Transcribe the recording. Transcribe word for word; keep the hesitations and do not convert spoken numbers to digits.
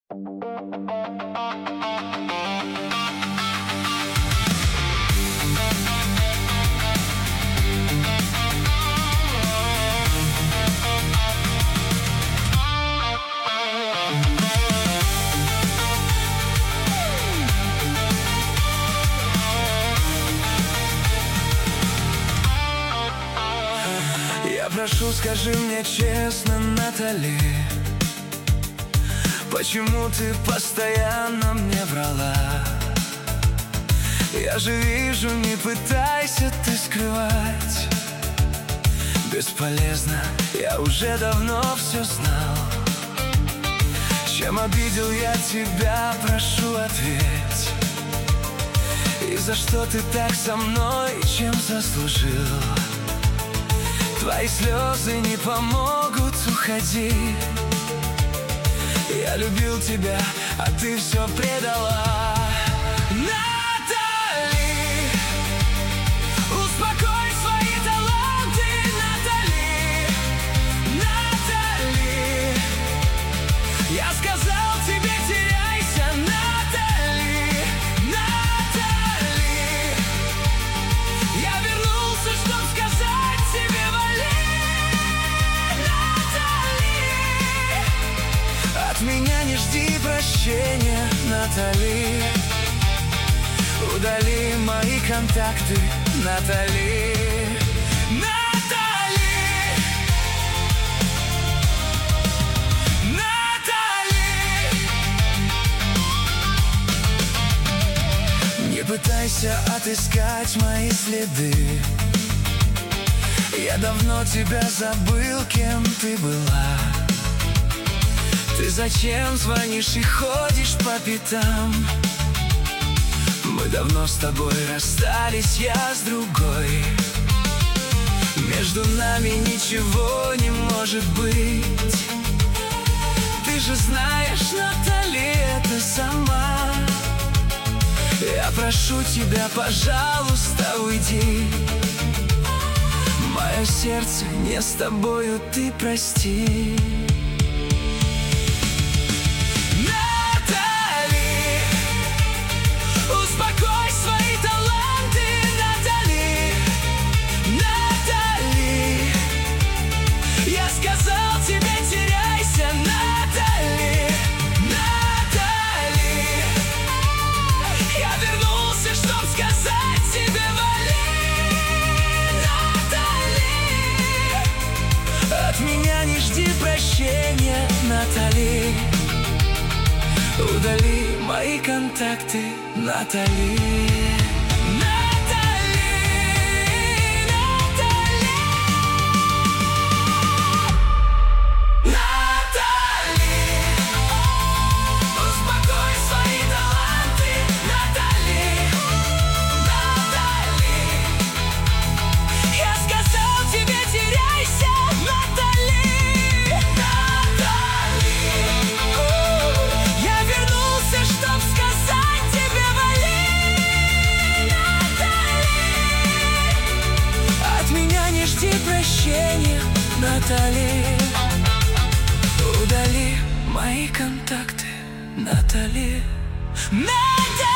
Я прошу, скажи мне честно, Натали, почему ты постоянно мне врала? Я же вижу, не пытайся ты скрывать. Бесполезно, я уже давно все знал. Чем обидел я тебя, прошу, ответь. И за что ты так со мной, чем заслужил? Твои слезы не помогут, уходи. Я любил тебя, а ты все предала. Натали, успокой свои таланты, Натали. Натали, я сказал тебе, теряйся, Натали. Натали, я вернулся, чтоб сказать тебе, от меня не жди прощения, Натали. Удали мои контакты, Натали. Натали, Натали, не пытайся отыскать мои следы. Я давно тебя забыл, кем ты была. Ты зачем звонишь и ходишь по пятам? Мы давно с тобой расстались, я с другой. Между нами ничего не может быть. Ты же знаешь, Натали, это сама. Я прошу тебя, пожалуйста, уйди. Мое сердце не с тобою, ты прости. Прощения, Натали. Удали мои контакты, Натали. Натали, удали мои контакты, Натали. Натали.